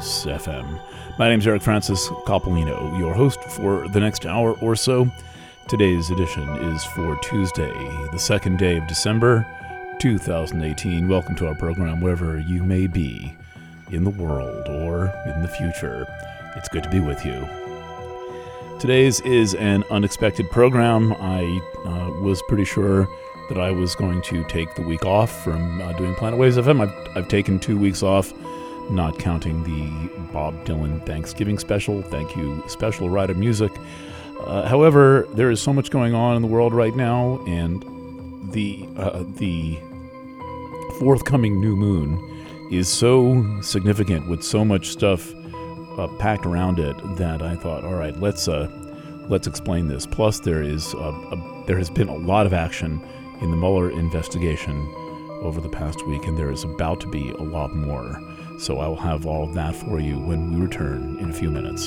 Waves FM. My name is Eric Francis Coppolino, your host for the next hour or so. Today's edition is for Tuesday, the 2nd day of December, 2018. Welcome to our program, wherever you may be in the world or in the future. It's good to be with you. Today's is an unexpected program. I was pretty sure that I was going to take the week off from doing Planet Waves FM. I've taken 2 weeks off, not counting the Bob Dylan Thanksgiving special. Thank you, special Ride of Music. However, there is so much going on in the world right now, and the forthcoming new moon is so significant with so much stuff packed around it that I thought, all right, let's explain this. Plus, there has been a lot of action in the Mueller investigation over the past week, and there is about to be a lot more. So I will have all of that for you when we return in a few minutes.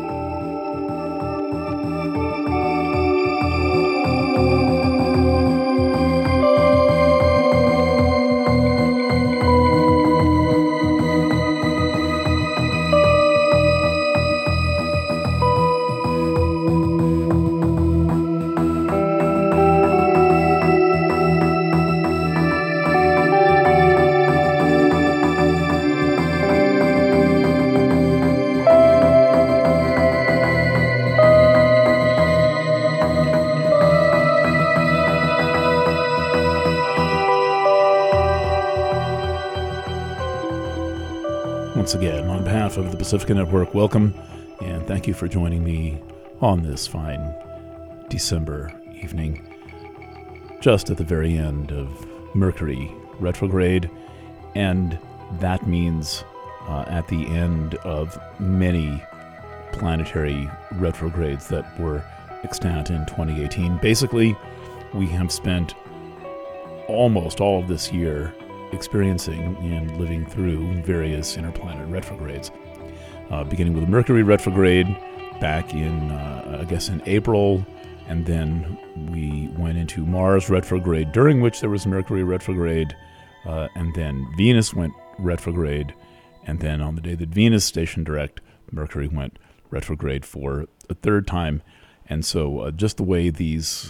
Once again, on behalf of the Pacifica Network, welcome, and thank you for joining me on this fine December evening, just at the very end of Mercury retrograde, and that means at the end of many planetary retrogrades that were extant in 2018. Basically, we have spent almost all of this year experiencing and living through various interplanet retrogrades, beginning with Mercury retrograde back in, in April, and then we went into Mars retrograde, during which there was Mercury retrograde, and then Venus went retrograde, and then on the day that Venus stationed direct, Mercury went retrograde for a third time. And so just the way these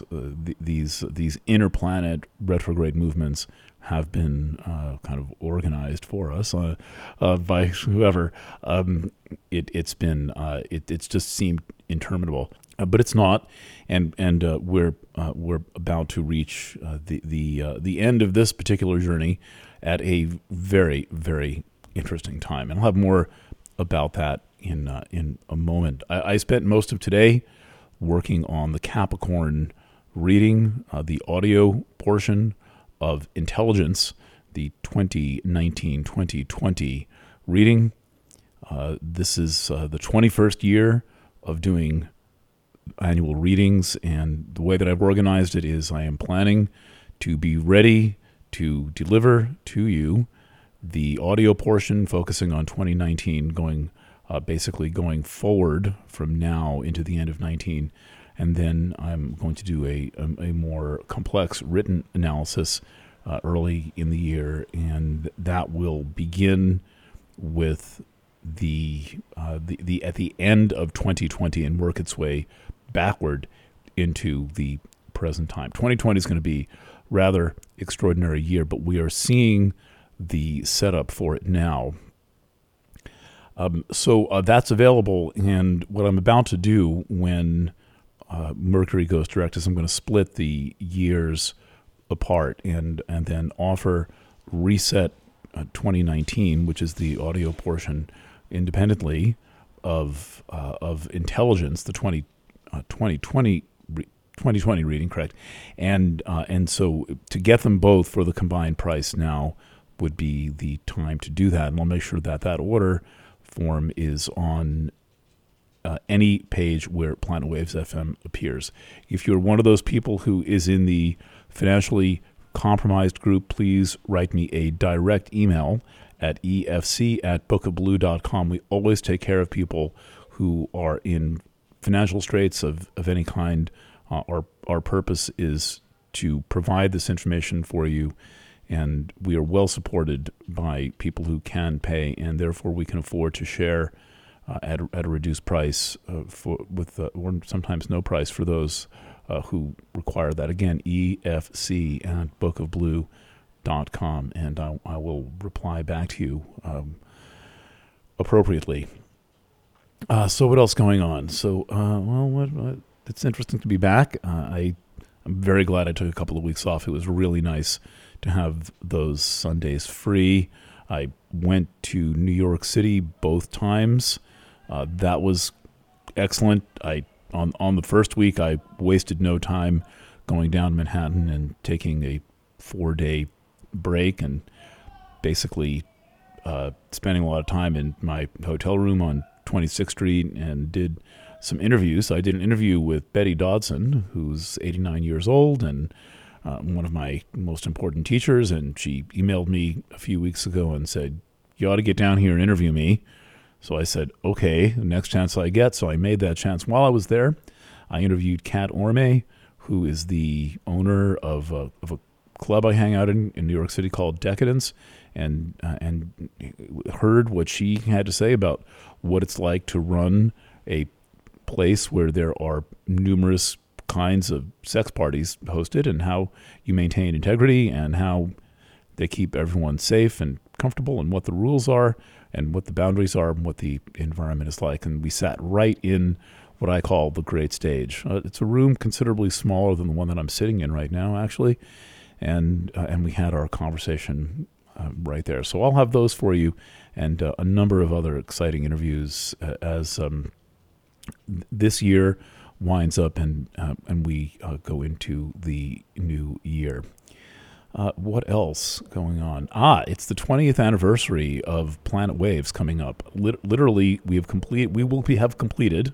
interplanet retrograde movements have been kind of organized for us by whoever, it's just seemed interminable, but it's not, and we're about to reach the end of this particular journey at a very, very interesting time, and I'll have more about that in a moment. I spent most of today working on the Capricorn reading, the audio portion of Intelligence, the 2019-2020 reading. This is the 21st year of doing annual readings, and the way that I've organized it is I am planning to be ready to deliver to you the audio portion focusing on 2019, going forward from now into the end of 19, and then I'm going to do a more complex written analysis early in the year, and that will begin with the at the end of 2020 and work its way backward into the present time. 2020 is going to be rather extraordinary year, but we are seeing the setup for it now. So that's available, and what I'm about to do when Mercury goes direct is I'm going to split the years apart and then offer Reset 2019, which is the audio portion, independently of Intelligence, the 2020 reading, correct? And so to get them both for the combined price now would be the time to do that, and I'll make sure that order form is on any page where Planet Waves FM appears. If you're one of those people who is in the financially compromised group, please write me a direct email at efc@bookofblue.com. We always take care of people who are in financial straits of any kind. Our purpose is to provide this information for you and we are well supported by people who can pay, and therefore we can afford to share at a reduced price or sometimes no price for those who require that. Again, EFC at bookofblue.com, and I will reply back to you appropriately. So what else going on? So, it's interesting to be back. I'm very glad I took a couple of weeks off. It was really nice to have those Sundays free. I went to New York City both times. That was excellent. On the first week, I wasted no time going down to Manhattan and taking a 4-day break and basically spending a lot of time in my hotel room on 26th Street and did some interviews. I did an interview with Betty Dodson, who's 89 years old and one of my most important teachers, and she emailed me a few weeks ago and said, "You ought to get down here and interview me." So I said, okay, the next chance I get. So I made that chance. While I was there, I interviewed Kat Orme, who is the owner of a club I hang out in New York City called Decadence, and heard what she had to say about what it's like to run a place where there are numerous kinds of sex parties hosted, and how you maintain integrity and how they keep everyone safe and comfortable, and what the rules are and what the boundaries are and what the environment is like. And we sat right in what I call the great stage. It's a room considerably smaller than the one that I'm sitting in right now, actually, and we had our conversation right there. So I'll have those for you, and a number of other exciting interviews as this year winds up and we go into the new year. What else going on? It's the 20th anniversary of Planet Waves coming up. Literally, we will have completed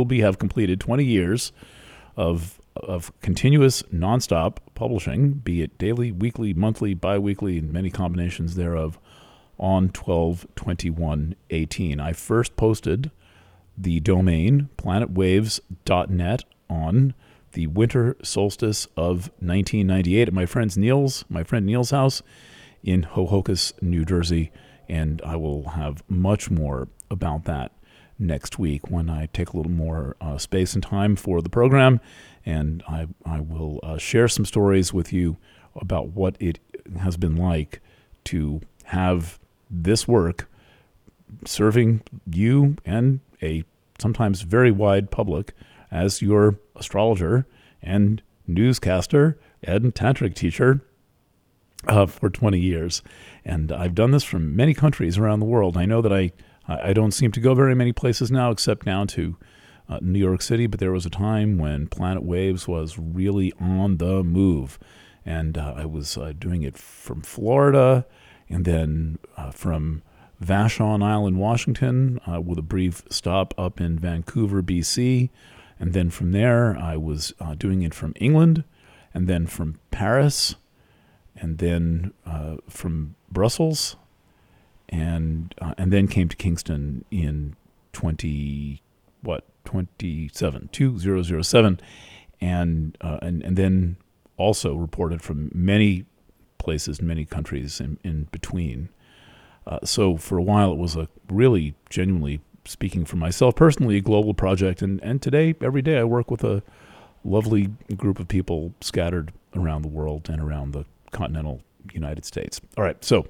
20 years of continuous nonstop publishing, be it daily, weekly, monthly, bi-weekly, and many combinations thereof, on 12/21/18. I first posted the domain planetwaves.net on the winter solstice of 1998 at my friend Neil's house in Hohokus, New Jersey, and I will have much more about that next week when I take a little more space and time for the program, and I will share some stories with you about what it has been like to have this work serving you and a sometimes very wide public as your astrologer and newscaster and tantric teacher for 20 years. And I've done this from many countries around the world. I know that I don't seem to go very many places now, except now to New York City, but there was a time when Planet Waves was really on the move. And I was doing it from Florida, and then from Vashon Island, Washington, with a brief stop up in Vancouver, BC. And then from there, I was doing it from England, and then from Paris, and then from Brussels, and then came to Kingston in 2007, and then also reported from many places, many countries in between. So for a while, it was a really genuinely, speaking for myself personally, a global project. And today, every day, I work with a lovely group of people scattered around the world and around the continental United States. All right, so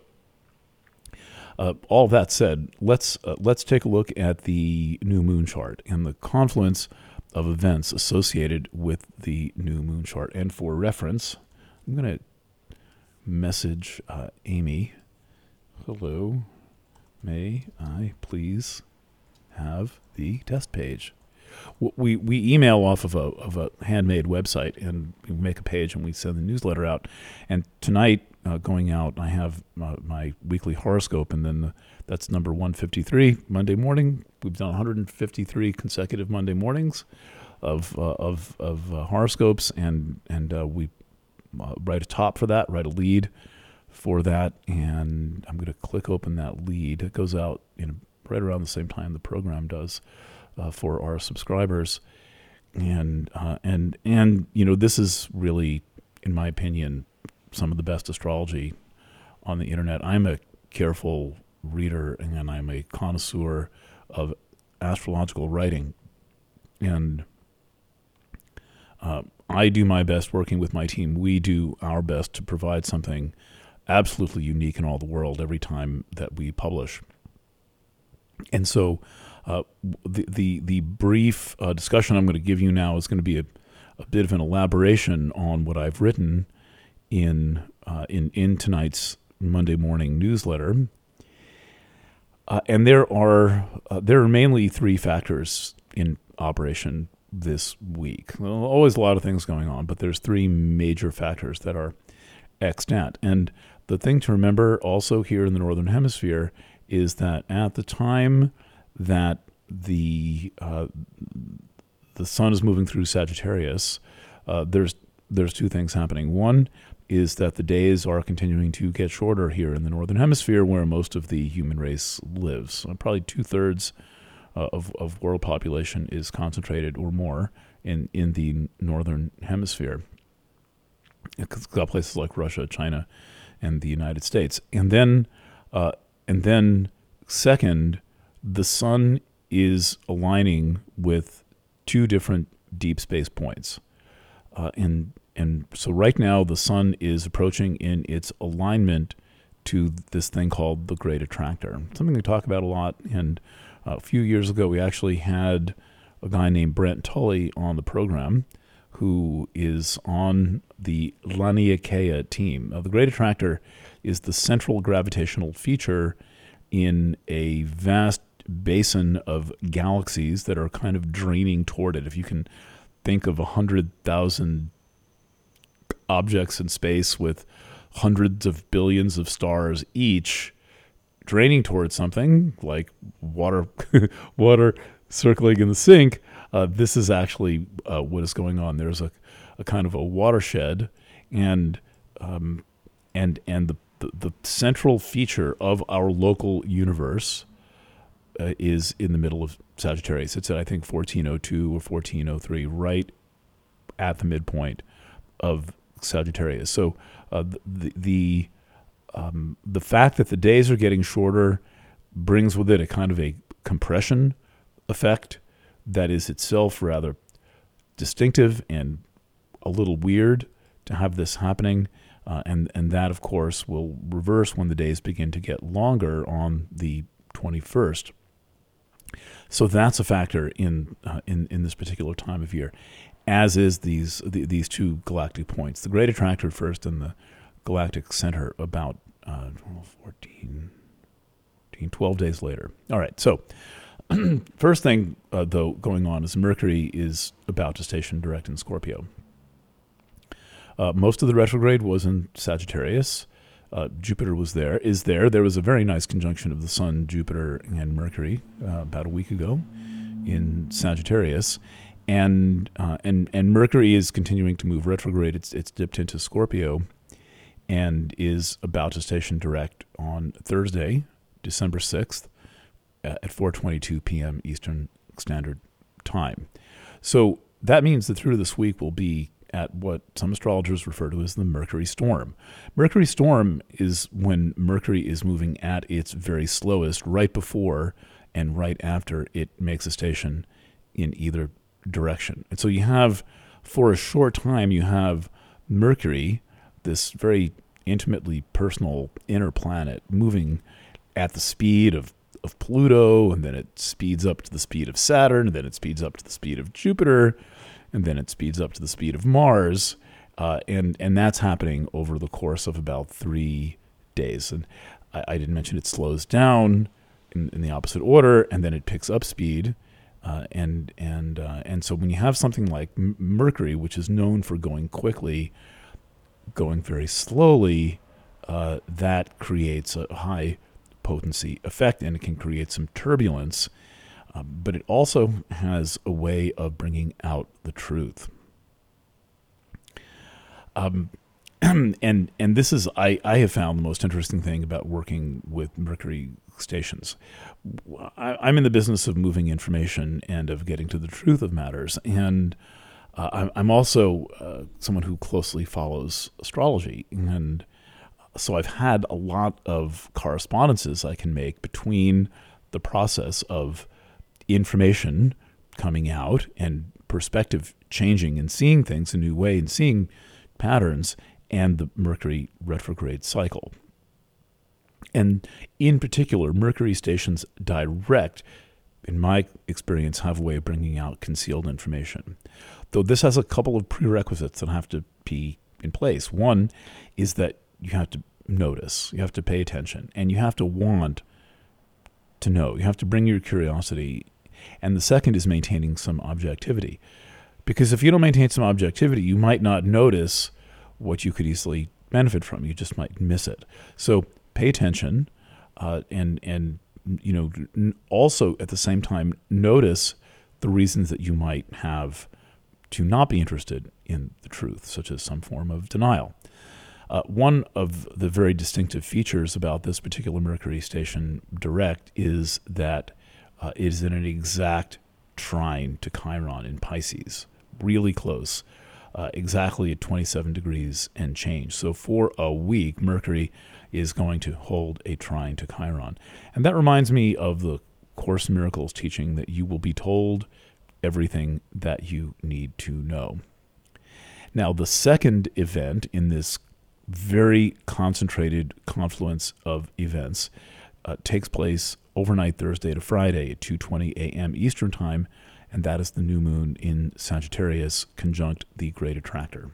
all that said, let's take a look at the new moon chart and the confluence of events associated with the new moon chart. And for reference, I'm going to message Amy. Hello, may I please have the test page? We email off of a handmade website, and we make a page and we send the newsletter out. And tonight, going out, I have my weekly horoscope, and then that's number 153 Monday morning. We've done 153 consecutive Monday mornings of horoscopes, and we write a top for that, write a lead for that, and I'm going to click open that lead. It goes out right around the same time the program does for our subscribers, and this is really, in my opinion, some of the best astrology on the internet. I'm a careful reader, and I'm a connoisseur of astrological writing, and I do my best working with my team. We do our best to provide something absolutely unique in all the world every time that we publish. And so the brief discussion I'm going to give you now is going to be a bit of an elaboration on what I've written in tonight's Monday morning newsletter. And there are mainly three factors in operation this week. Well, always a lot of things going on, but there's three major factors that are extant. And the thing to remember also here in the Northern Hemisphere is that at the time that the sun is moving through Sagittarius, there's two things happening. One is that the days are continuing to get shorter here in the Northern Hemisphere, where most of the human race lives. Probably 2/3 of world population is concentrated or more in the Northern Hemisphere. It's got places like Russia, China, and the United States. And then second, the sun is aligning with two different deep space points. And so right now the sun is approaching in its alignment to this thing called the Great Attractor. Something we talk about a lot. And a few years ago, we actually had a guy named Brent Tully on the program who is on the Laniakea team. Now, the Great Attractor is the central gravitational feature in a vast basin of galaxies that are kind of draining toward it. If you can think of 100,000 objects in space with hundreds of billions of stars each draining towards something like water circling in the sink, this is actually what is going on. There's a kind of a watershed, and the central feature of our local universe is in the middle of Sagittarius. It's at, I think, 1402 or 1403, right at the midpoint of Sagittarius. So the fact that the days are getting shorter brings with it a kind of a compression effect that is itself rather distinctive and a little weird to have this happening. And that, of course, will reverse when the days begin to get longer on the 21st. So that's a factor in this particular time of year, as is these two galactic points. The Great Attractor first and the galactic center about 12 days later. All right, so first thing, though, going on is Mercury is about to station direct in Scorpio. Most of the retrograde was in Sagittarius. Jupiter is there. There was a very nice conjunction of the Sun, Jupiter, and Mercury about a week ago in Sagittarius. And Mercury is continuing to move retrograde. It's dipped into Scorpio and is about to station direct on Thursday, December 6th at 4:22 p.m. Eastern Standard Time. So that means that through this week we'll be at what some astrologers refer to as the Mercury storm. Mercury storm is when Mercury is moving at its very slowest right before and right after it makes a station in either direction. And so you have, for a short time, you have Mercury, this very intimately personal inner planet, moving at the speed of Pluto, and then it speeds up to the speed of Saturn, and then it speeds up to the speed of Jupiter, and then it speeds up to the speed of Mars, and that's happening over the course of about 3 days. And I didn't mention it slows down in the opposite order, and then it picks up speed, and so when you have something like Mercury, which is known for going quickly, going very slowly, that creates a high potency effect, and it can create some turbulence. But it also has a way of bringing out the truth. And this is, I have found the most interesting thing about working with Mercury stations. I'm in the business of moving information and of getting to the truth of matters. And I'm also someone who closely follows astrology. And So I've had a lot of correspondences I can make between the process of information coming out and perspective changing and seeing things a new way and seeing patterns and the Mercury retrograde cycle. And in particular, Mercury stations direct, in my experience, have a way of bringing out concealed information. Though this has a couple of prerequisites that have to be in place. One is that you have to notice, you have to pay attention, and you have to want to know. You have to bring your curiosity. And the second is maintaining some objectivity. Because if you don't maintain some objectivity, you might not notice what you could easily benefit from. You just might miss it. So pay attention, and also at the same time notice the reasons that you might have to not be interested in the truth, such as some form of denial. One of the very distinctive features about this particular Mercury station direct is that it is in an exact trine to Chiron in Pisces, really close, exactly at 27 degrees and change. So for a week, Mercury is going to hold a trine to Chiron. And that reminds me of the Course in Miracles teaching that you will be told everything that you need to know. Now, the second event in this very concentrated confluence of events takes place overnight Thursday to Friday at 2:20 a.m. Eastern Time, and that is the new moon in Sagittarius conjunct the Great Attractor.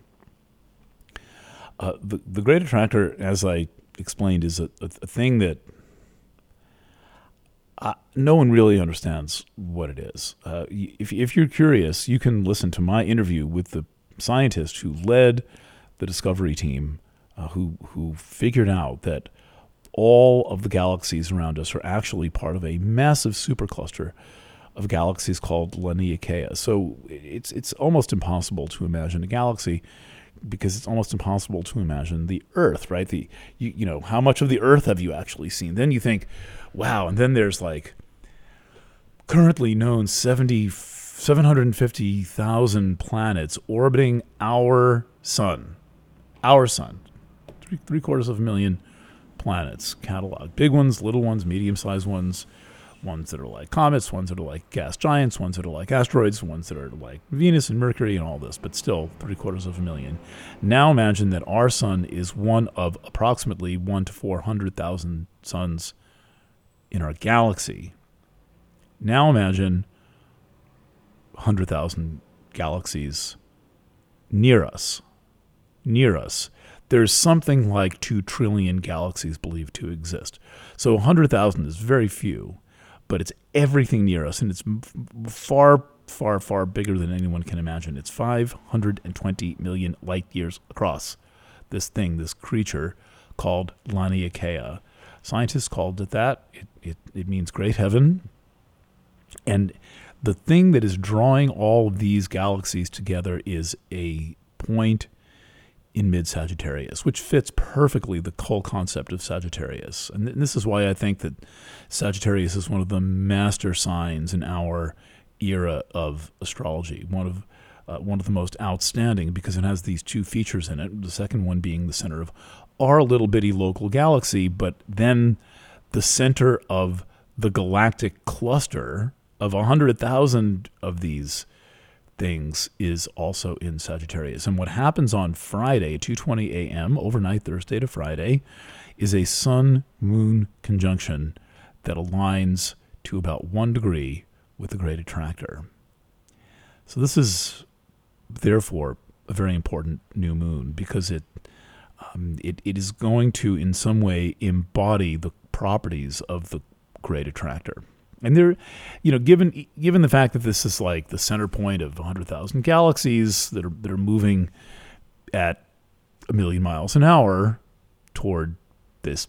The Great Attractor, as I explained, is a thing that no one really understands what it is. If you're curious, you can listen to my interview with the scientist who led the discovery team, who figured out that all of the galaxies around us are actually part of a massive supercluster of galaxies called Laniakea. So it's almost impossible to imagine a galaxy, because it's almost impossible to imagine the Earth, right? How much of the Earth have you actually seen? Then you think, wow, and then there's like currently known 750,000 planets orbiting our sun. Our sun. 750,000 planets cataloged. Big ones, little ones, medium-sized ones that are like comets, ones that are like gas giants, ones that are like asteroids, ones that are like Venus and Mercury and all this, but still 750,000. Now imagine that our sun is one of approximately 1 to 400,000 suns in our galaxy. Now imagine 100,000 galaxies near us. There's something like 2 trillion galaxies believed to exist. So 100,000 is very few, but it's everything near us, and it's far, far, far bigger than anyone can imagine. It's 520 million light years across, this creature called Laniakea. Scientists called it that. It means great heaven. And the thing that is drawing all of these galaxies together is a point in mid-Sagittarius, which fits perfectly the whole concept of Sagittarius. And this is why I think that Sagittarius is one of the master signs in our era of astrology, one of the most outstanding, because it has these two features in it, the second one being the center of our little bitty local galaxy, but then the center of the galactic cluster of 100,000 of these things is also in Sagittarius. And what happens on Friday, 2:20 a.m., overnight Thursday to Friday, is a sun-moon conjunction that aligns to about 1 degree with the Great Attractor. So this is, therefore, a very important new moon, because it is going to, in some way, embody the properties of the Great Attractor. And there, given the fact that this is like the center point of 100,000 galaxies that are moving at 1 million miles an hour toward this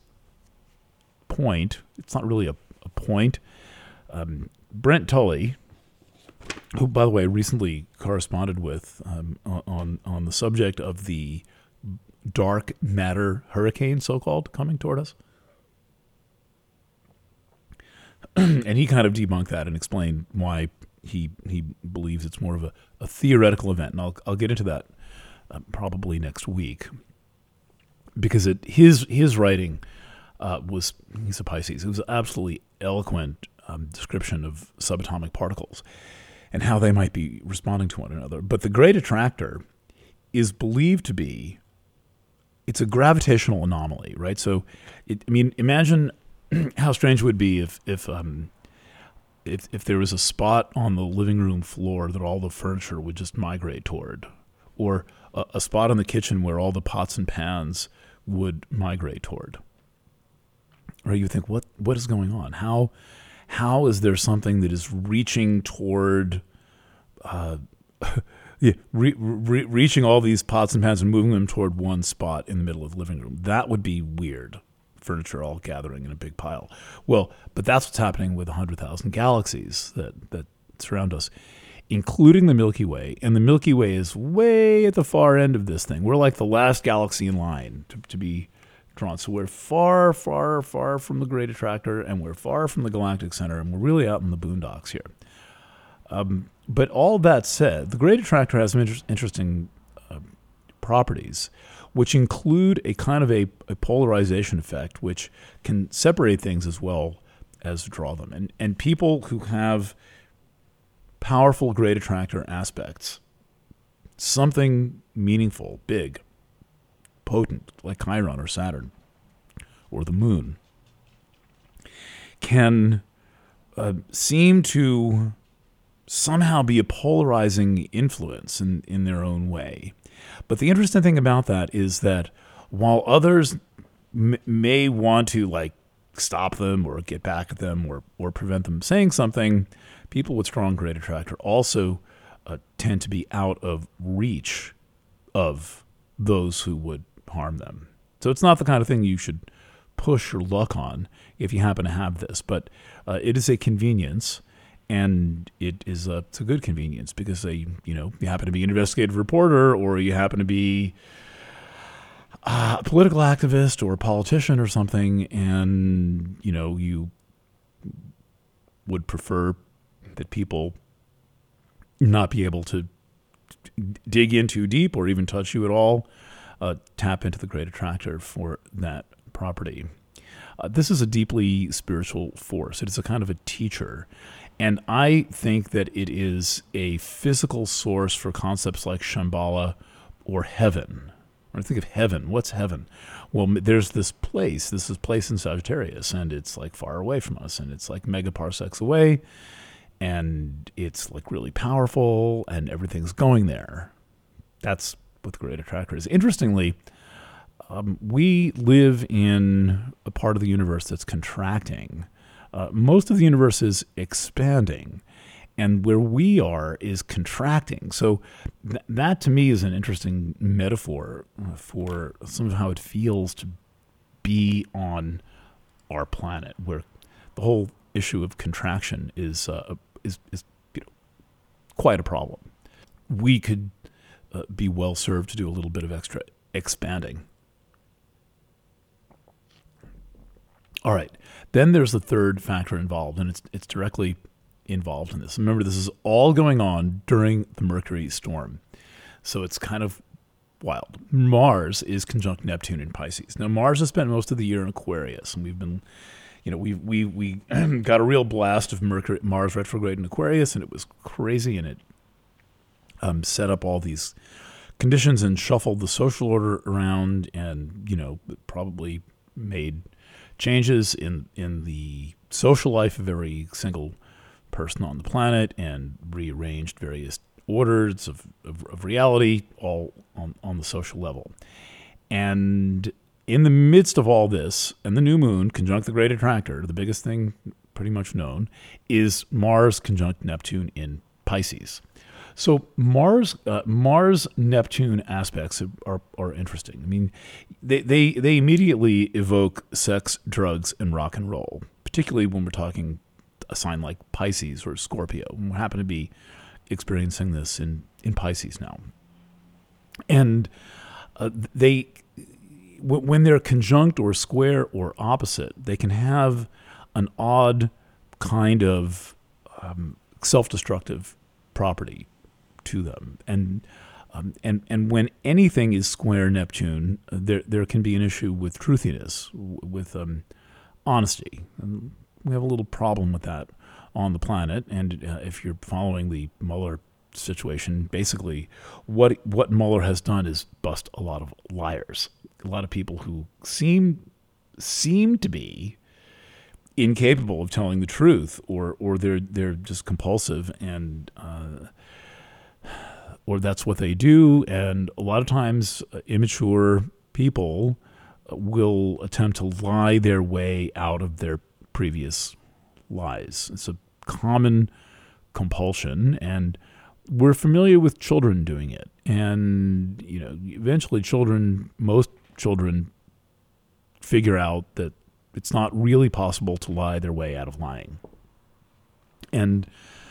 point, it's not really a point. Brent Tully, who, by the way, recently corresponded with on the subject of the dark matter hurricane, so-called, coming toward us. And he kind of debunked that and explained why he believes it's more of a theoretical event. And I'll get into that probably next week. because his writing he's a Pisces. It was an absolutely eloquent description of subatomic particles and how they might be responding to one another. But the Great Attractor is believed to be, it's a gravitational anomaly, right? So, imagine how strange it would be if there was a spot on the living room floor that all the furniture would just migrate toward, or a spot in the kitchen where all the pots and pans would migrate toward. Or you think, what is going on? How is there something that is reaching toward, reaching all these pots and pans and moving them toward one spot in the middle of the living room? That would be weird. Furniture all gathering in a big pile. Well, but that's what's happening with 100,000 galaxies that surround us, including the Milky Way. And the Milky Way is way at the far end of this thing. We're like the last galaxy in line to be drawn. So we're far, far, far from the Great Attractor, and we're far from the galactic center, and we're really out in the boondocks here. But all that said, the Great Attractor has some interesting properties, which include a kind of a polarization effect, which can separate things as well as draw them. And people who have powerful Great Attractor aspects, something meaningful, big, potent, like Chiron or Saturn or the moon, can seem to somehow be a polarizing influence in their own way. But the interesting thing about that is that while others may want to like stop them or get back at them or prevent them saying something, people with strong Great Attractor also tend to be out of reach of those who would harm them. So it's not the kind of thing you should push your luck on if you happen to have this, but it is a convenience. And it's a good convenience because you happen to be an investigative reporter, or you happen to be a political activist or a politician or something, and you would prefer that people not be able to dig in too deep or even touch you at all. Tap into the Great Attractor for that property. This is a deeply spiritual force. It is a kind of a teacher. And I think that it is a physical source for concepts like Shambhala or heaven. When I think of heaven, what's heaven? Well, there's this place in Sagittarius, and it's like far away from us, and it's like megaparsecs away, and it's like really powerful, and everything's going there. That's what the Great Attractor is. Interestingly, we live in a part of the universe that's contracting. Most of the universe is expanding, and where we are is contracting. So that to me is an interesting metaphor for some of how it feels to be on our planet, where the whole issue of contraction is quite a problem. We could be well served to do a little bit of extra expanding. All right. Then there's the third factor involved, and it's directly involved in this. Remember, this is all going on during the Mercury storm. So it's kind of wild. Mars is conjunct Neptune in Pisces. Now, Mars has spent most of the year in Aquarius, and we've been, we got a real blast of Mars retrograde in Aquarius, and it was crazy, and it set up all these conditions and shuffled the social order around, and, probably made changes in the social life of every single person on the planet, and rearranged various orders of reality, all on the social level. And in the midst of all this, and the new moon conjunct the Great Attractor, the biggest thing pretty much known, is Mars conjunct Neptune in Pisces. So Mars-Neptune aspects are interesting. I mean, they immediately evoke sex, drugs, and rock and roll, particularly when we're talking a sign like Pisces or Scorpio. We happen to be experiencing this in Pisces now. And when they're conjunct or square or opposite, they can have an odd kind of self-destructive property to them. And And when anything is square Neptune, there can be an issue with truthiness, with honesty. And we have a little problem with that on the planet. And if you're following the Mueller situation, basically what Mueller has done is bust a lot of liars, a lot of people who seem to be incapable of telling the truth, or they're just compulsive, and or that's what they do. And a lot of times immature people will attempt to lie their way out of their previous lies. It's a common compulsion, and we're familiar with children doing it. And eventually most children figure out that it's not really possible to lie their way out of lying. And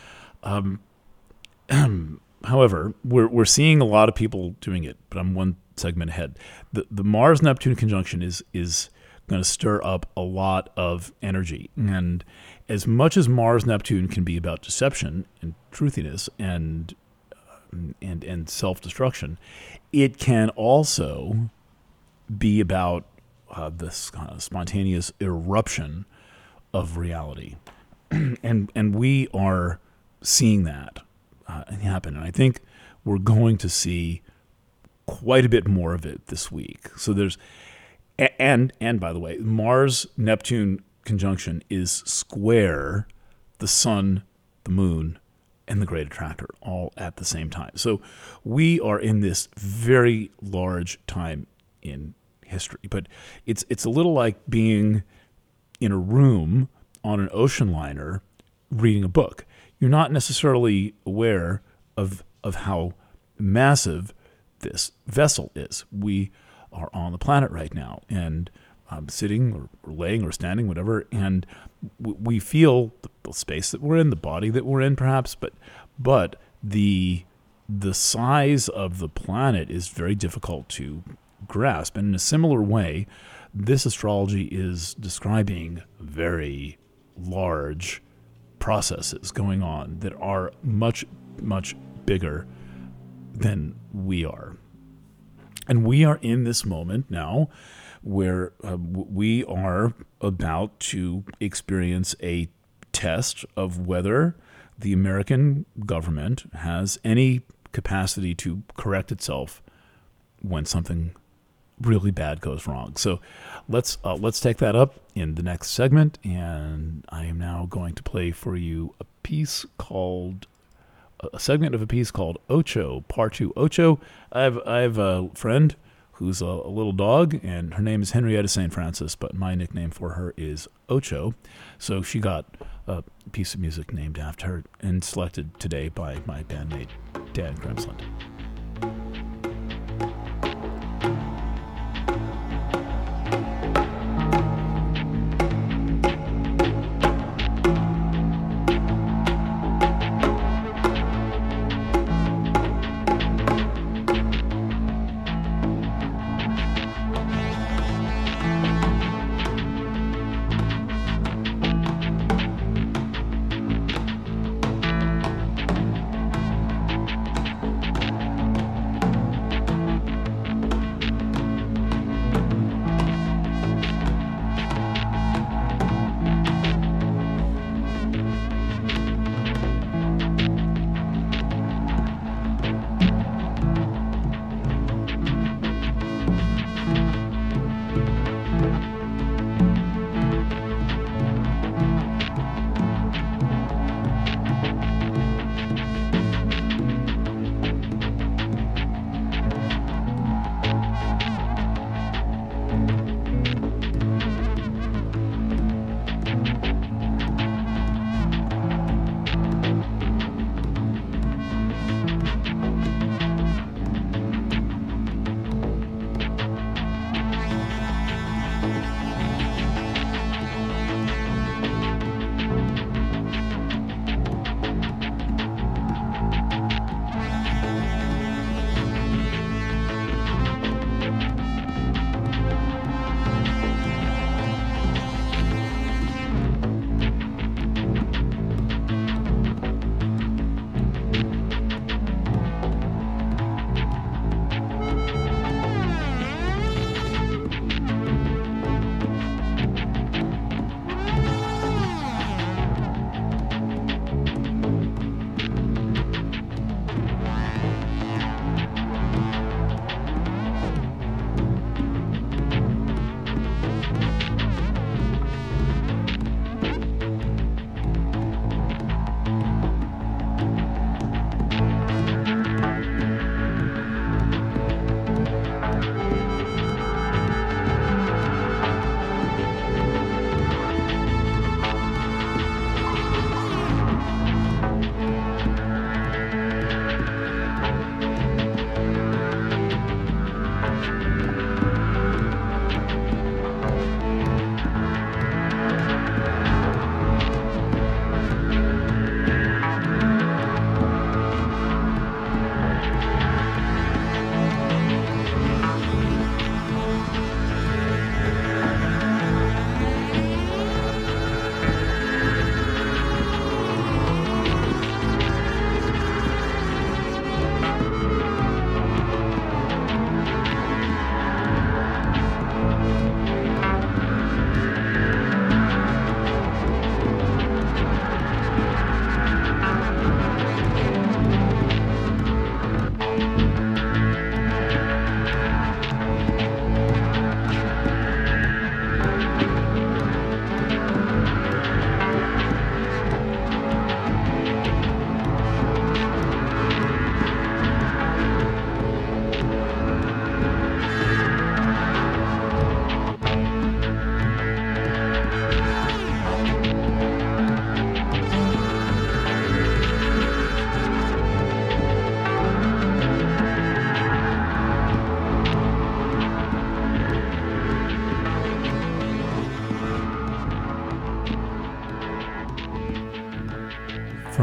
however, we're seeing a lot of people doing it, but I'm one segment ahead. The Mars-Neptune conjunction is going to stir up a lot of energy. And as much as Mars-Neptune can be about deception and truthiness and self-destruction, it can also be about this kind of spontaneous eruption of reality. and we are seeing that happen. And I think we're going to see quite a bit more of it this week. So there's, and by the way, Mars-Neptune conjunction is square the sun, the moon, and the great attractor all at the same time. So we are in this very large time in history. But it's a little like being in a room on an ocean liner reading a book. You're not necessarily aware of how massive this vessel is. We are on the planet right now, and sitting or laying or standing, whatever, and we feel the space that we're in, the body that we're in, perhaps, but the size of the planet is very difficult to grasp. And in a similar way, this astrology is describing very large processes going on that are much, much bigger than we are. And we are in this moment now where we are about to experience a test of whether the American government has any capacity to correct itself when something really bad goes wrong. So let's take that up in the next segment, and I am now going to play for you a segment of a piece called Ocho, Part 2. Ocho, I have a friend who's a little dog, and her name is Henrietta St. Francis, but my nickname for her is Ocho. So she got a piece of music named after her and selected today by my bandmate, Dan Grimsland.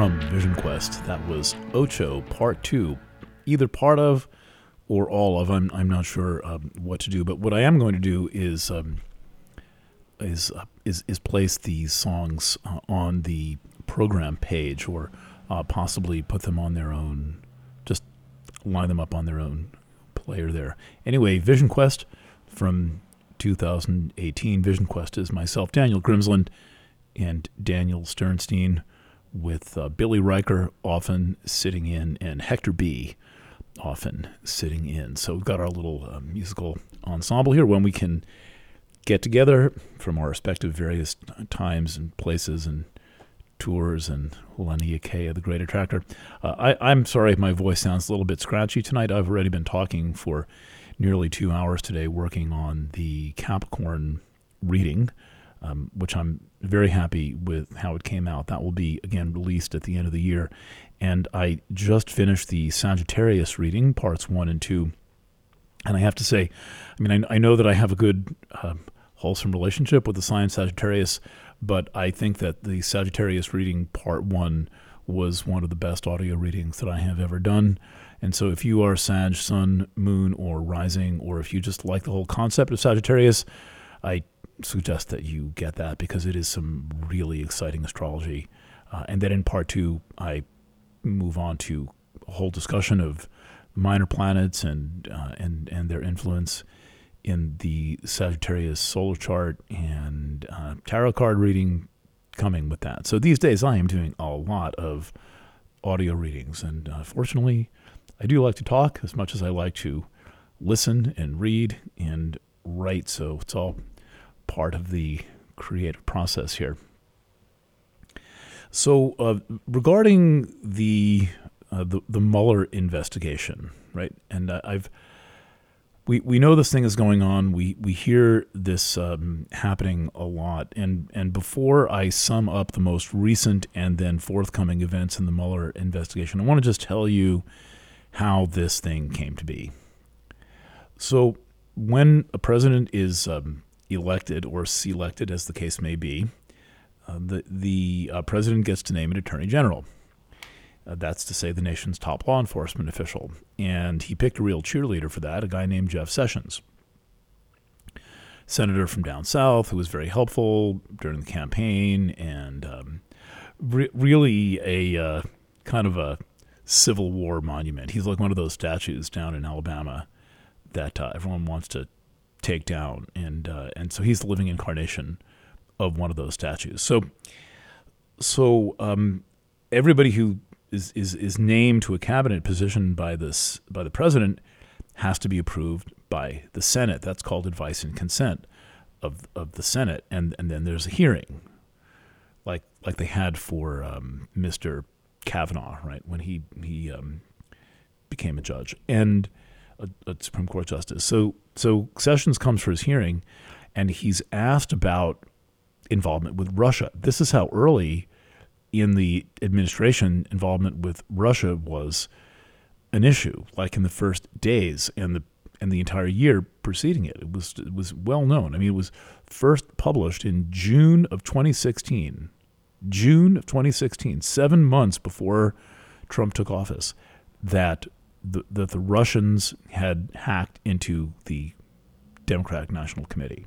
from Vision Quest. That was Ocho Part 2, either part of or all of. I'm not sure what to do, but what I am going to do is place these songs on the program page, or possibly put them on their own, just line them up on their own player there. Anyway, Vision Quest from 2018. Vision Quest is myself, Daniel Grimsland, and Daniel Sternstein, with Billy Riker often sitting in, and Hector B. often sitting in. So we've got our little musical ensemble here when we can get together from our respective various times and places and tours and Laniakea, the Great Attractor. I'm sorry if my voice sounds a little bit scratchy tonight. I've already been talking for nearly 2 hours today, working on the Capricorn reading, which I'm very happy with how it came out. That will be, again, released at the end of the year. And I just finished the Sagittarius reading, parts 1 and 2. And I have to say, I know that I have a good, wholesome relationship with the sign Sagittarius, but I think that the Sagittarius reading, part 1, was one of the best audio readings that I have ever done. And so if you are Sag, Sun, Moon, or Rising, or if you just like the whole concept of Sagittarius, I suggest that you get that, because it is some really exciting astrology. And then in part 2, I move on to a whole discussion of minor planets and their influence in the Sagittarius solar chart, and tarot card reading coming with that. So these days I am doing a lot of audio readings, and fortunately I do like to talk as much as I like to listen and read and write, so it's all part of the creative process here. So regarding the Mueller investigation, right? And we know this thing is going on. We hear this happening a lot. And before I sum up the most recent and then forthcoming events in the Mueller investigation, I want to just tell you how this thing came to be. So when a president is elected or selected, as the case may be, the president gets to name an attorney general. That's to say, the nation's top law enforcement official. And he picked a real cheerleader for that, a guy named Jeff Sessions, senator from down south, who was very helpful during the campaign, and really a kind of a Civil War monument. He's like one of those statues down in Alabama that everyone wants to take down, and so he's the living incarnation of one of those statues. So everybody who is named to a cabinet position by the president has to be approved by the Senate. That's called advice and consent of the Senate, and then there's a hearing, like they had for Mr. Kavanaugh, right, when he became a judge and a Supreme Court justice. So Sessions comes for his hearing, and he's asked about involvement with Russia. This is how early in the administration involvement with Russia was an issue, like in the first days and the entire year preceding it. It was well known. It was first published in June of 2016. June of 2016, 7 months before Trump took office, that the Russians had hacked into the Democratic National Committee.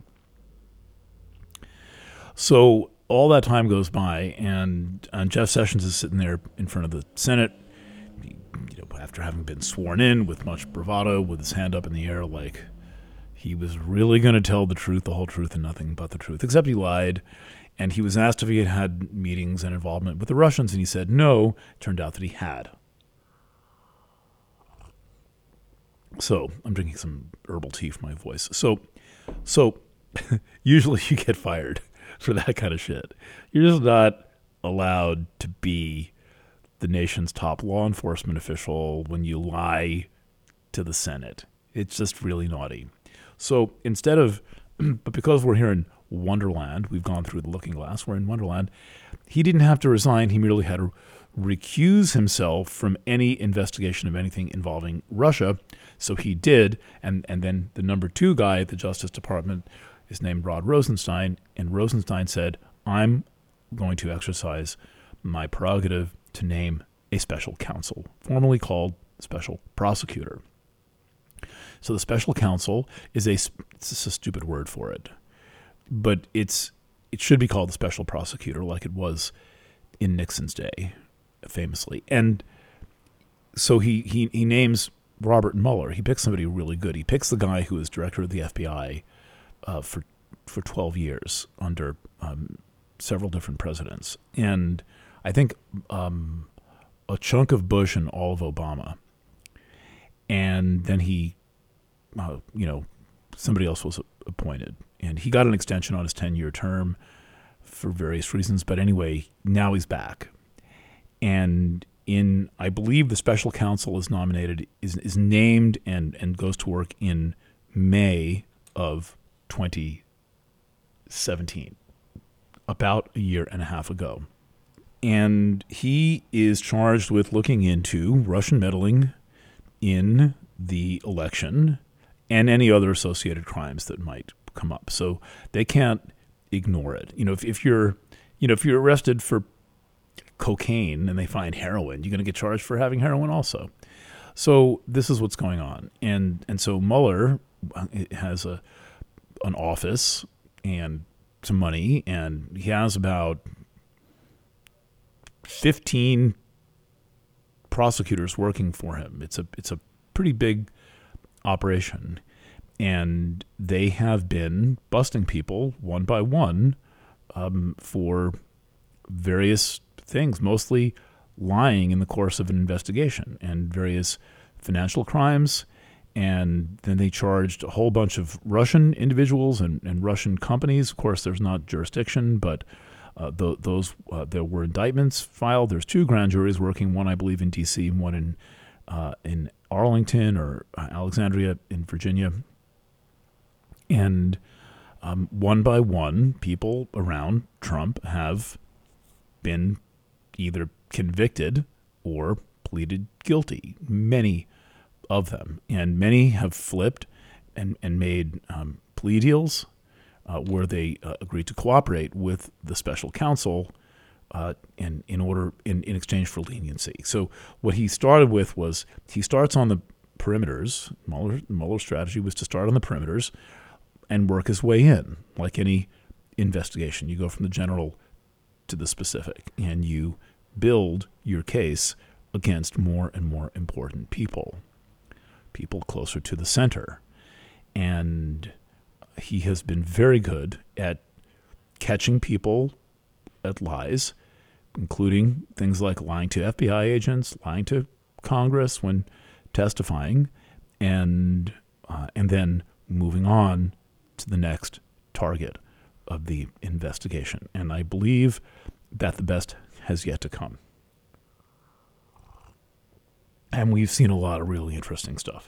So all that time goes by, and Jeff Sessions is sitting there in front of the Senate, after having been sworn in with much bravado, with his hand up in the air, like he was really going to tell the truth, the whole truth, and nothing but the truth, except he lied. And he was asked if he had had meetings and involvement with the Russians, and he said no. It turned out that he had. So I'm drinking some herbal tea for my voice. So usually you get fired for that kind of shit. You're just not allowed to be the nation's top law enforcement official when you lie to the Senate. It's just really naughty. So instead of, but because we're here in Wonderland, we've gone through the looking glass, we're in Wonderland, he didn't have to resign. He merely had to recuse himself from any investigation of anything involving Russia. So he did, and then the number 2 guy at the Justice Department is named Rod Rosenstein, and Rosenstein said, I'm going to exercise my prerogative to name a special counsel, formerly called special prosecutor. So the special counsel is it's a stupid word for it, but it should be called the special prosecutor, like it was in Nixon's day, famously. And so he names Robert Mueller. He picks somebody really good. He picks the guy who was director of the FBI for 12 years under several different presidents, and I think a chunk of Bush and all of Obama. And then he, somebody else was appointed, and he got an extension on his 10-year term for various reasons. But anyway, now he's back, and I believe the special counsel is named and goes to work in May of 2017, about a year and a half ago. And he is charged with looking into Russian meddling in the election and any other associated crimes that might come up. So they can't ignore it. If you're arrested for cocaine and they find heroin, you're going to get charged for having heroin also. So this is what's going on. And so Mueller has an office and some money, and he has about 15 prosecutors working for him. It's a pretty big operation, and they have been busting people one by one for various things, mostly lying in the course of an investigation, and various financial crimes. And then they charged a whole bunch of Russian individuals and Russian companies. Of course, there's not jurisdiction, but there were indictments filed. There's 2 grand juries working, one I believe in D.C., one in Arlington or Alexandria in Virginia. And one by one, people around Trump have been either convicted or pleaded guilty, many of them. And many have flipped and made plea deals where they agreed to cooperate with the special counsel in exchange for leniency. So what he started with was he starts on the perimeters. Mueller's strategy was to start on the perimeters and work his way in, like any investigation. You go from the general to the specific, and you build your case against more and more important people closer to the center. And he has been very good at catching people at lies, including things like lying to FBI agents, lying to Congress when testifying, and then moving on to the next target of the investigation. And I believe that the best has yet to come. And we've seen a lot of really interesting stuff.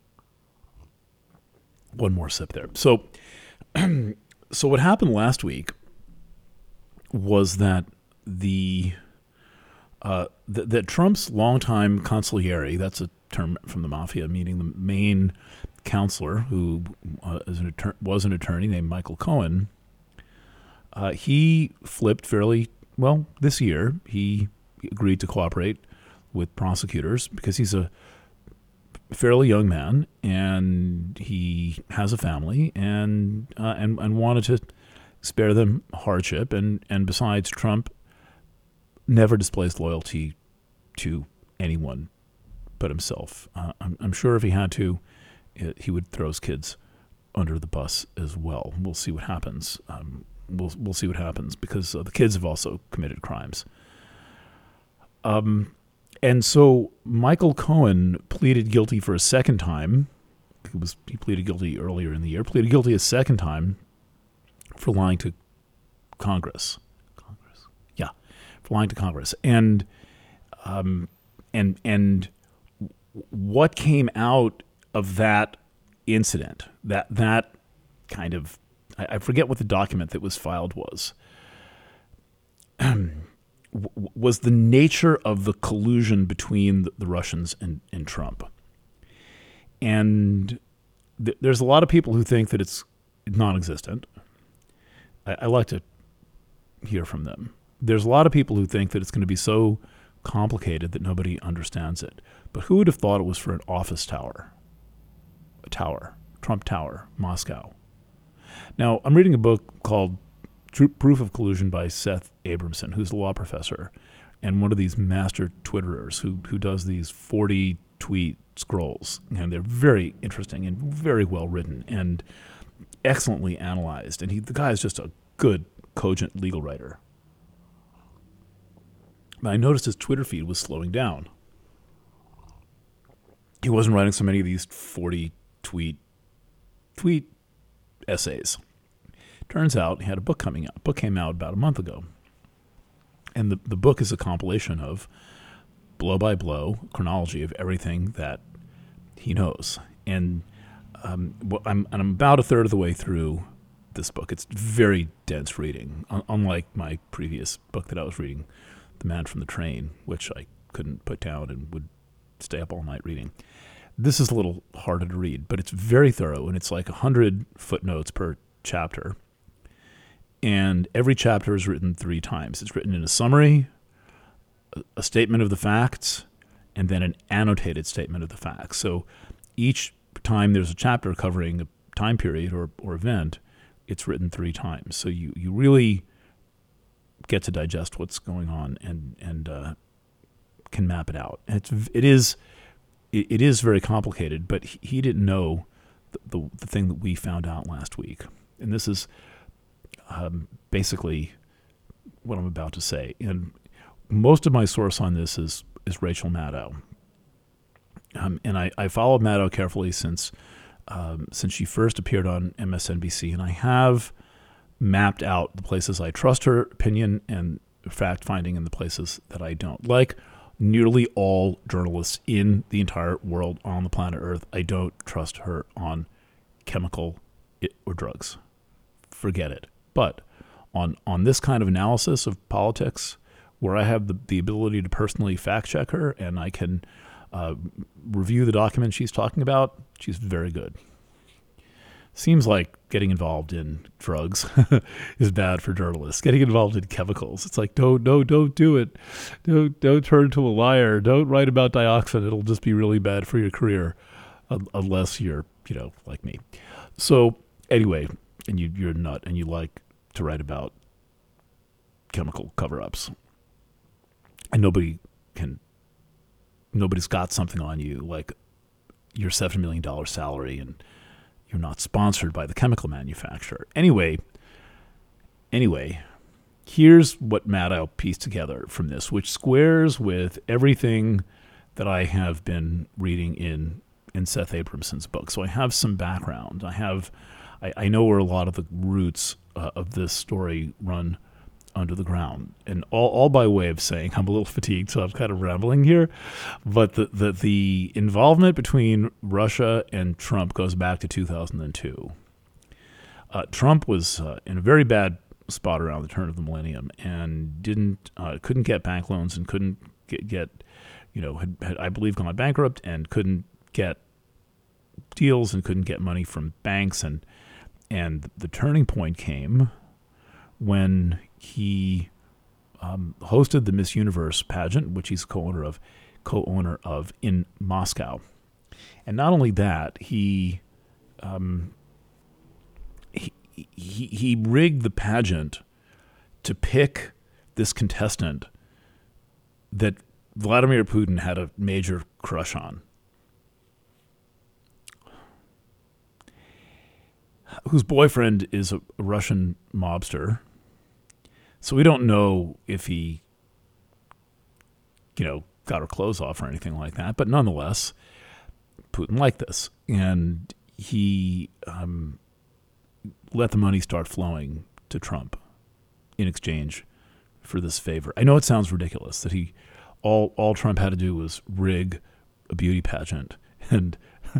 One more sip there. So what happened last week was that that Trump's longtime consigliere, that's a term from the mafia, meaning the main counselor, who was an attorney named Michael Cohen, he flipped fairly well this year. He agreed to cooperate with prosecutors because he's a fairly young man and he has a family and wanted to spare them hardship. And besides, Trump never displays loyalty to anyone but himself. I'm sure if he had to, he would throw his kids under the bus as well. We'll see what happens. We'll see what happens because the kids have also committed crimes. And so Michael Cohen pleaded guilty for a second time. He pleaded guilty earlier in the year. Pleaded guilty a second time for lying to Congress. For lying to Congress. And what came out of that incident, that kind of, I forget what the document that was filed was the nature of the collusion between the Russians and Trump. And there's a lot of people who think that it's non-existent. I like to hear from them. There's a lot of people who think that it's going to be so complicated that nobody understands it. But who would have thought it was for an office tower? A tower. Trump Tower, Moscow. Now, I'm reading a book called Proof of Collusion by Seth Abramson, who's a law professor and one of these master Twitterers who does these 40 tweet scrolls. And they're very interesting and very well written and excellently analyzed. And the guy is just a good, cogent legal writer. But I noticed his Twitter feed was slowing down. He wasn't writing so many of these 40 tweet essays. Turns out he had a book coming out. The book came out about a month ago. And the book is a compilation of blow-by-blow chronology of everything that he knows. And I'm about a third of the way through this book. It's very dense reading, unlike my previous book that I was reading, The Man from the Train, which I couldn't put down and would stay up all night reading. This is a little harder to read, but it's very thorough, and it's like 100 footnotes per chapter. And every chapter is written 3 times. It's written in a summary, a statement of the facts, and then an annotated statement of the facts. So each time there's a chapter covering a time period or event, it's written 3 times. So you really get to digest what's going on and can map it out. And it is very complicated, but he didn't know the thing that we found out last week. And this is basically what I'm about to say. And most of my source on this is Rachel Maddow. And I followed Maddow carefully since she first appeared on MSNBC, and I have mapped out the places I trust her opinion and fact-finding and the places that I don't. Like nearly all journalists in the entire world on the planet Earth, I don't trust her on chemical or drugs. Forget it. But on this kind of analysis of politics, where I have the ability to personally fact-check her and I can review the document she's talking about, she's very good. Seems like getting involved in drugs is bad for journalists. Getting involved in chemicals, it's like, don't do it. Don't turn to a liar. Don't write about dioxin. It'll just be really bad for your career, unless you're, like me. So anyway, and you're a nut and you like to write about chemical cover-ups, and nobody's got something on you like your $7 million salary and you're not sponsored by the chemical manufacturer. Anyway, here's what Maddow pieced together from this, which squares with everything that I have been reading in Seth Abramson's book. So I have some background. I know where a lot of the roots of this story run under the ground, and all by way of saying I'm a little fatigued, so I'm kind of rambling here. But the involvement between Russia and Trump goes back to 2002. Trump was in a very bad spot around the turn of the millennium, and couldn't get bank loans and couldn't get had I believe gone bankrupt and couldn't get deals and couldn't get money from banks, and the turning point came when he hosted the Miss Universe pageant, which he's co-owner of in Moscow. And not only that, he rigged the pageant to pick this contestant that Vladimir Putin had a major crush on, whose boyfriend is a Russian mobster. So we don't know if he, got her clothes off or anything like that. But nonetheless, Putin liked this. And he let the money start flowing to Trump in exchange for this favor. I know it sounds ridiculous that all Trump had to do was rig a beauty pageant and,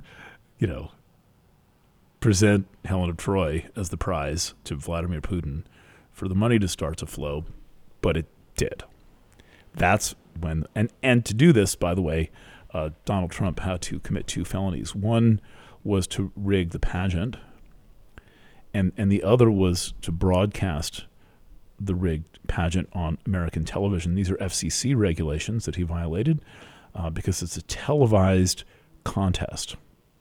present Helen of Troy as the prize to Vladimir Putin for the money to start to flow, but it did. That's when, and to do this, by the way, Donald Trump had to commit 2 felonies. One was to rig the pageant, and the other was to broadcast the rigged pageant on American television. These are FCC regulations that he violated because it's a televised contest.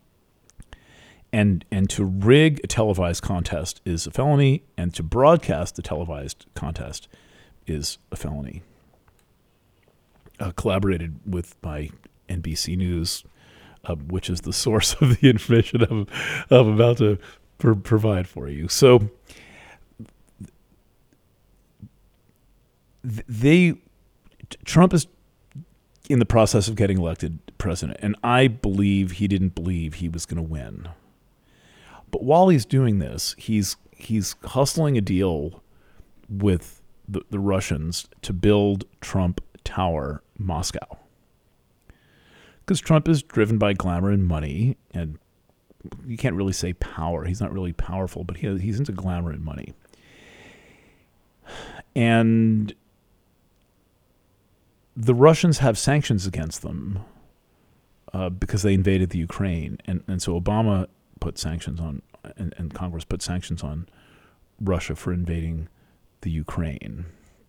And to rig a televised contest is a felony, and to broadcast the televised contest is a felony. Collaborated with by NBC News, which is the source of the information I'm about to provide for you. So Trump is in the process of getting elected president, and I believe he didn't believe he was going to win. But while he's doing this, he's hustling a deal with the Russians to build Trump Tower Moscow. Because Trump is driven by glamour and money, and you can't really say power. He's not really powerful, but he's into glamour and money. And the Russians have sanctions against them because they invaded the Ukraine. And so Obama put sanctions on, and Congress put sanctions on Russia for invading the Ukraine.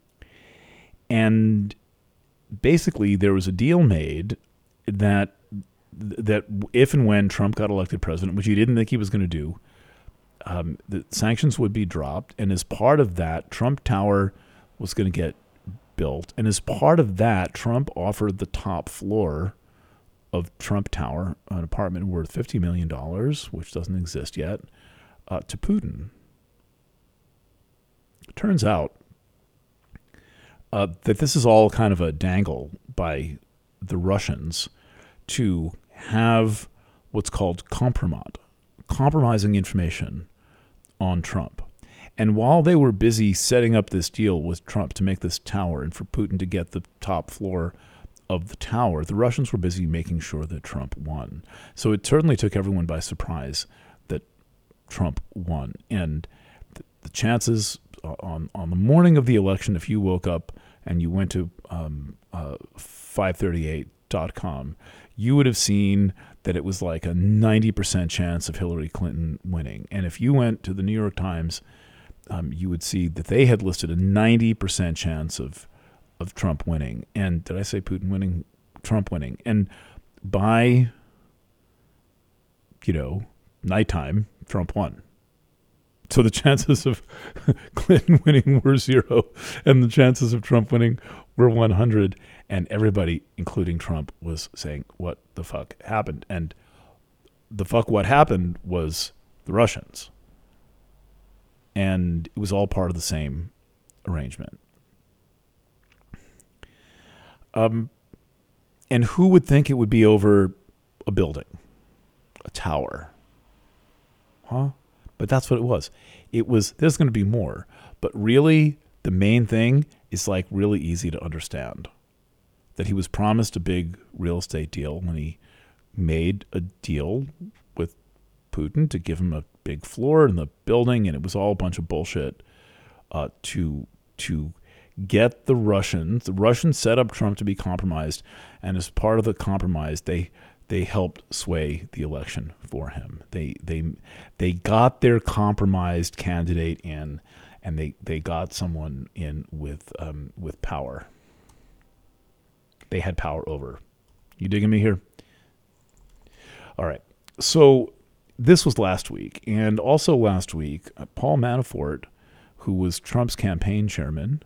And basically there was a deal made that if and when Trump got elected president, which he didn't think he was going to do, the sanctions would be dropped. And as part of that, Trump Tower was going to get built. And as part of that, Trump offered the top floor of Trump Tower, an apartment worth $50 million, which doesn't exist yet, to Putin. It turns out that this is all kind of a dangle by the Russians to have what's called compromising information on Trump. And while they were busy setting up this deal with Trump to make this tower and for Putin to get the top floor of the tower, the Russians were busy making sure that Trump won. So it certainly took everyone by surprise that Trump won. And the chances on the morning of the election, if you woke up and you went to 538.com, you would have seen that it was like a 90% chance of Hillary Clinton winning. And if you went to the New York Times, you would see that they had listed a 90% chance of Trump winning. And did I say Putin winning? Trump winning. And by, nighttime, Trump won. So the chances of Clinton winning were 0, and the chances of Trump winning were 100. And everybody, including Trump, was saying, what the fuck happened? And what happened was the Russians. And it was all part of the same arrangement. And who would think it would be over a building, a tower? Huh? But that's what it was. There's going to be more. But really, the main thing is like really easy to understand. That he was promised a big real estate deal when he made a deal with Putin to give him a big floor in the building, and it was all a bunch of bullshit to get the Russians. The Russians set up Trump to be compromised, and as part of the compromise, they helped sway the election for him. They got their compromised candidate in, and they got someone in with power. They had power over. You digging me here? All right. So this was last week, and also last week, Paul Manafort, who was Trump's campaign chairman,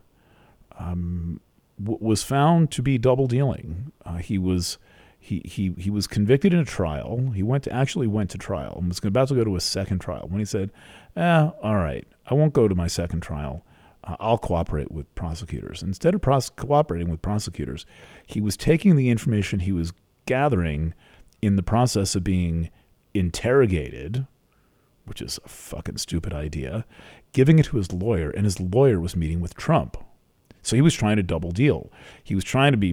was found to be double dealing. He was convicted in a trial. He went to trial and was about to go to a second trial when he said, all right, I won't go to my second trial. I'll cooperate with prosecutors. Instead of cooperating with prosecutors, he was taking the information he was gathering in the process of being interrogated, which is a fucking stupid idea, giving it to his lawyer, and his lawyer was meeting with Trump. So he was trying to double deal. He was trying to be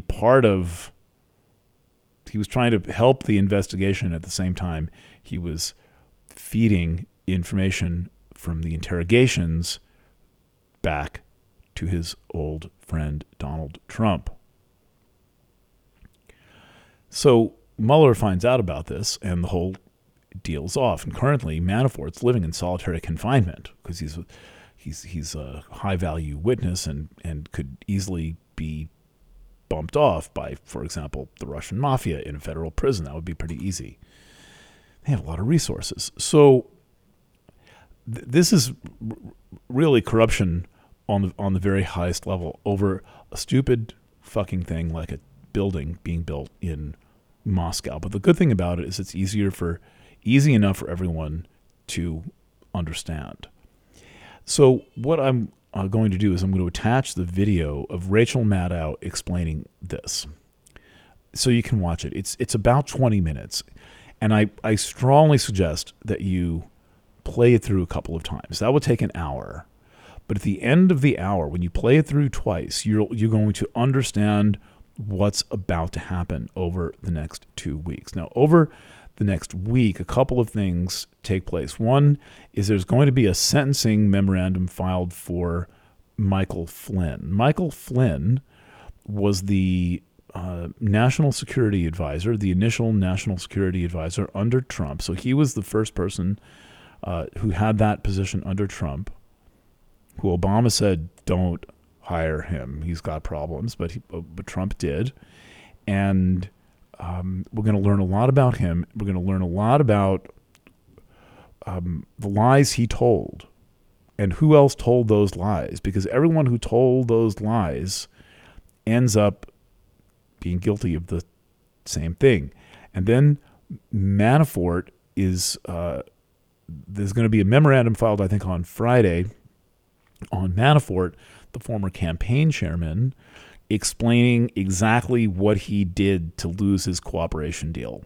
he was trying to help the investigation at the same time he was feeding information from the interrogations back to his old friend Donald Trump. So Mueller finds out about this, and the whole deal's off. And currently, Manafort's living in solitary confinement because he's a high value witness and could easily be bumped off by, for example, the Russian mafia in a federal prison. That would be pretty easy. They have a lot of resources. So this is really corruption on the very highest level over a stupid fucking thing like a building being built in Moscow. But the good thing about it is it's easy enough for everyone to understand. So what I'm going to do is I'm going to attach the video of Rachel Maddow explaining this, so you can watch it. It's about 20 minutes, and I strongly suggest that you play it through a couple of times. That would take an hour, but at the end of the hour, when you play it through twice, you're going to understand what's about to happen over the next 2 weeks. Now, over the next week, a couple of things take place. One is there's going to be a sentencing memorandum filed for Michael Flynn. Michael Flynn was the national security advisor, the initial national security advisor under Trump. So he was the first person who had that position under Trump, who Obama said, don't hire him. He's got problems, but Trump did. And we're going to learn a lot about him. We're going to learn a lot about the lies he told and who else told those lies, because everyone who told those lies ends up being guilty of the same thing. And then Manafort is, there's going to be a memorandum filed, I think, on Friday on Manafort, the former campaign chairman, explaining exactly what he did to lose his cooperation deal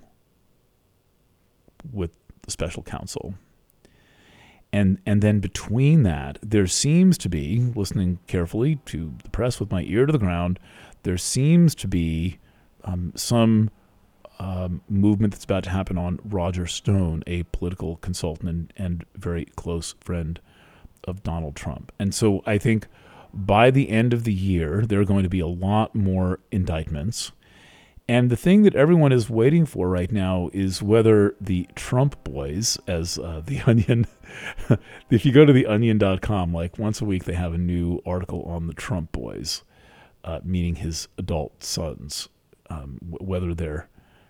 with the special counsel. And then between that, there seems to be, listening carefully to the press with my ear to the ground, there seems to be some movement that's about to happen on Roger Stone, a political consultant and very close friend of Donald Trump. And so I think by the end of the year, there are going to be a lot more indictments. And the thing that everyone is waiting for right now is whether the Trump boys, as The Onion, if you go to theonion.com, like once a week they have a new article on the Trump boys, meaning his adult sons, whether they're,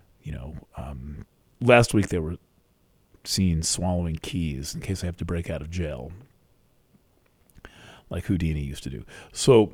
last week they were seen swallowing keys in case they have to break out of jail, like Houdini used to do. So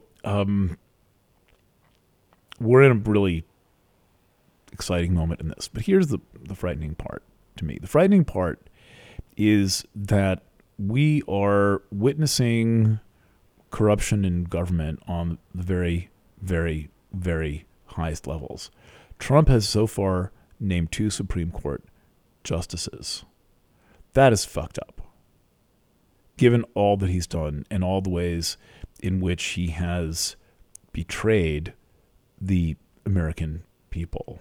we're in a really exciting moment in this. But here's the frightening part to me. The frightening part is that we are witnessing corruption in government on the very, very, very highest levels. Trump has so far named 2 Supreme Court justices. That is fucked up, given all that he's done and all the ways in which he has betrayed the American people.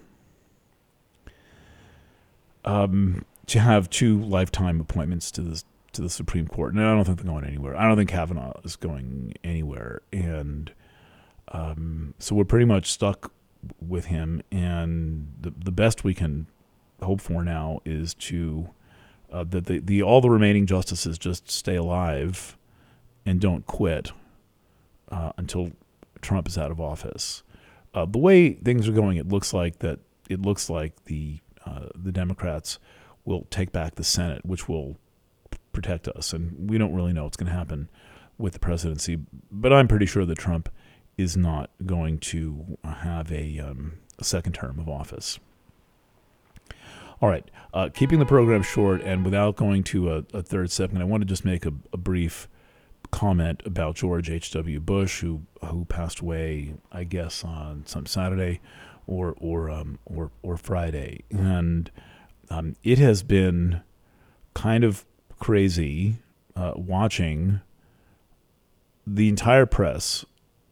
To have 2 lifetime appointments to the Supreme Court, and I don't think they're going anywhere. I don't think Kavanaugh is going anywhere, and so we're pretty much stuck with him. And the best we can hope for now is to that all the remaining justices just stay alive and don't quit until Trump is out of office. The way things are going, it looks like the Democrats will take back the Senate, which will protect us. And we don't really know what's going to happen with the presidency, but I'm pretty sure that Trump is not going to have a second term of office. All right, keeping the program short and without going to a third segment, I want to just make a brief comment about George H.W. Bush, who passed away, I guess, on some Saturday or Friday, and it has been kind of crazy watching the entire press,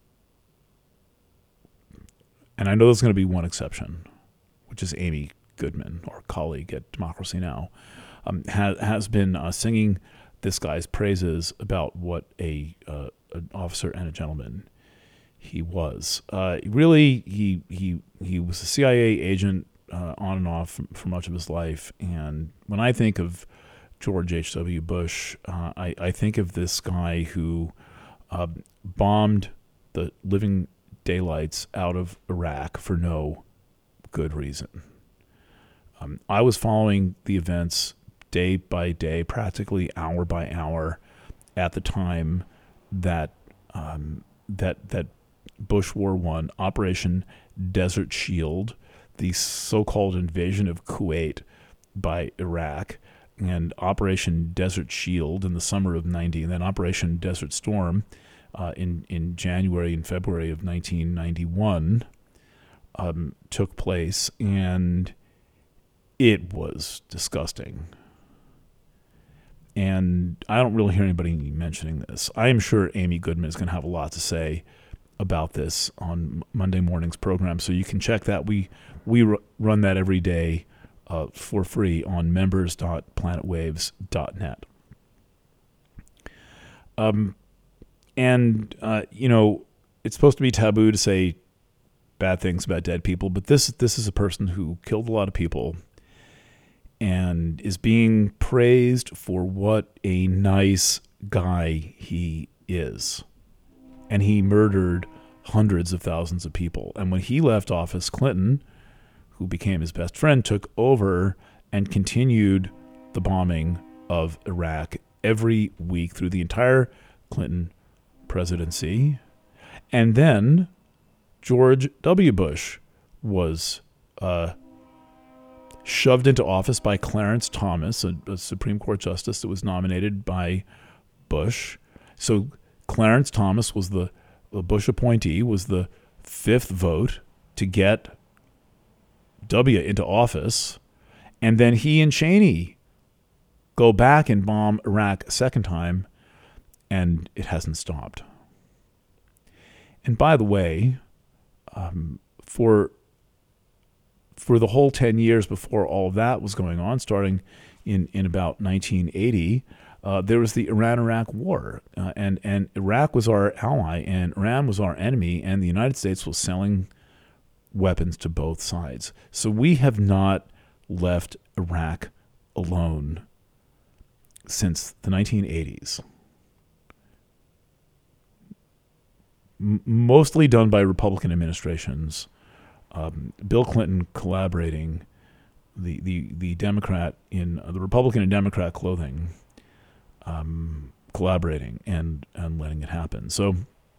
and I know there's going to be one exception, which is Amy Goodman, our colleague at Democracy Now!, has been singing this guy's praises about what an officer and a gentleman he was. Really, he was a CIA agent on and off for much of his life. And when I think of George H.W. Bush, I think of this guy who bombed the living daylights out of Iraq for no good reason. I was following the events day by day, practically hour by hour, at the time that that Bush War I, Operation Desert Shield, the so-called invasion of Kuwait by Iraq, and Operation Desert Shield in the summer of '90, and then Operation Desert Storm in January and February of 1991 took place, and it was disgusting. And I don't really hear anybody mentioning this. I am sure Amy Goodman is going to have a lot to say about this on Monday morning's program, so you can check that. We run that every day for free on members.planetwaves.net. It's supposed to be taboo to say bad things about dead people, but this is a person who killed a lot of people and is being praised for what a nice guy he is. And he murdered hundreds of thousands of people. And when he left office, Clinton, who became his best friend, took over and continued the bombing of Iraq every week through the entire Clinton presidency. And then George W. Bush was shoved into office by Clarence Thomas, a Supreme Court justice that was nominated by Bush. So Clarence Thomas was the Bush appointee, was the fifth vote to get W into office. And then he and Cheney go back and bomb Iraq a second time, and it hasn't stopped. And by the way, for the whole 10 years before all of that was going on, starting in about 1980, there was the Iran-Iraq War, and Iraq was our ally, and Iran was our enemy, and the United States was selling weapons to both sides. So we have not left Iraq alone since the 1980s. Mostly done by Republican administrations. Bill Clinton collaborating, the Democrat in the Republican and Democrat clothing, collaborating and letting it happen. So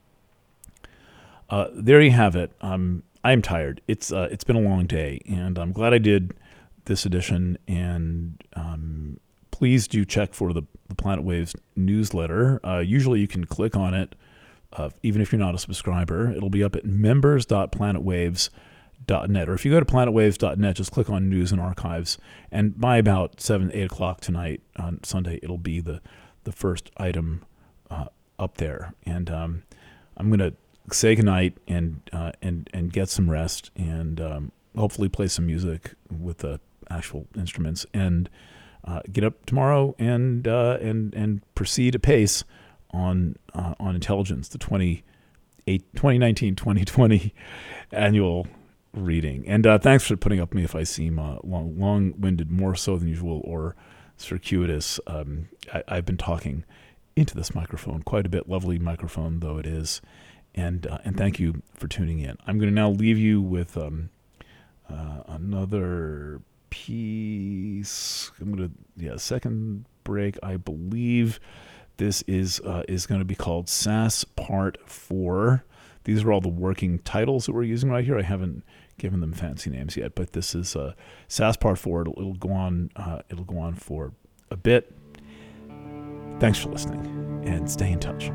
there you have it. I am tired. It's been a long day, and I'm glad I did this edition. And please do check for the Planet Waves newsletter. Usually you can click on it, even if you're not a subscriber. It'll be up at members.planetwaves.net, or if you go to planetwaves.net, just click on News and Archives, and by about 8 o'clock tonight on Sunday, it'll be the first item up there. And I'm going to say goodnight and get some rest, and hopefully play some music with the actual instruments, and get up tomorrow and proceed apace on Intelligence, the 2019-2020 annual reading. And thanks for putting up with me if I seem long-winded, more so than usual, or circuitous. I've been talking into this microphone quite a bit, lovely microphone though it is, and thank you for tuning in. I'm going to now leave you with another piece. Second break, I believe. This is going to be called SAS Part 4. These are all the working titles that we're using right here. I haven't given them fancy names yet, but this is SAS Part 4. It'll go on. It'll go on for a bit. Thanks for listening, and stay in touch.